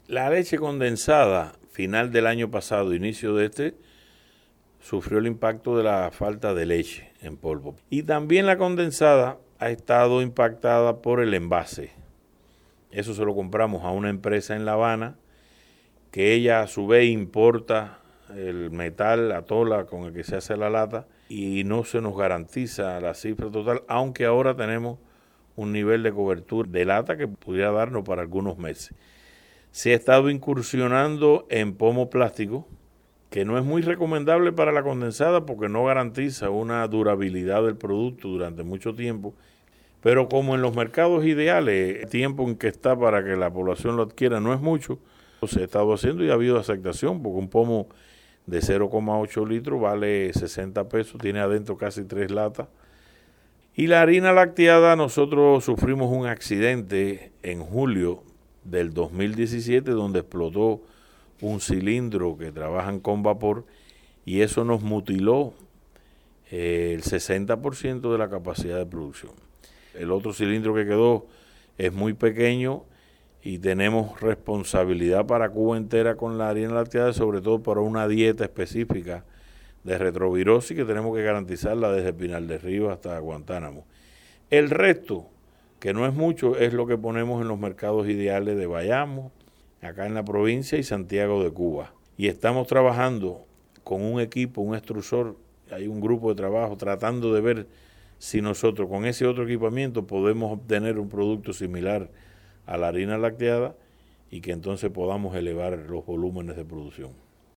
La leche condensada, final del año pasado, inicio de este, sufrió el impacto de la falta de leche en polvo. Y también la condensada ha estado impactada por el envase. Eso se lo compramos a una empresa en La Habana, que ella a su vez importa el metal, la tola con el que se hace la lata, y no se nos garantiza la cifra total, aunque ahora tenemos un nivel de cobertura de lata que pudiera darnos para algunos meses. Se ha estado incursionando en pomo plástico, que no es muy recomendable para la condensada porque no garantiza una durabilidad del producto durante mucho tiempo, pero como en los mercados ideales, el tiempo en que está para que la población lo adquiera no es mucho, se ha estado haciendo y ha habido aceptación, porque un pomo de 0,8 litros vale 60 pesos, tiene adentro casi 3 latas. Y la harina lacteada, nosotros sufrimos un accidente en julio del 2017 donde explotó un cilindro que trabajan con vapor y eso nos mutiló el 60% de la capacidad de producción. El otro cilindro que quedó es muy pequeño y tenemos responsabilidad para Cuba entera con la harina lacteada, sobre todo para una dieta específica de retrovirosis que tenemos que garantizarla desde Pinar del Río hasta Guantánamo. El resto, que no es mucho, es lo que ponemos en los mercados ideales de Bayamo, acá en la provincia, y Santiago de Cuba. Y estamos trabajando con un equipo, un extrusor, hay un grupo de trabajo tratando de ver si nosotros con ese otro equipamiento podemos obtener un producto similar a la harina lacteada y que entonces podamos elevar los volúmenes de producción.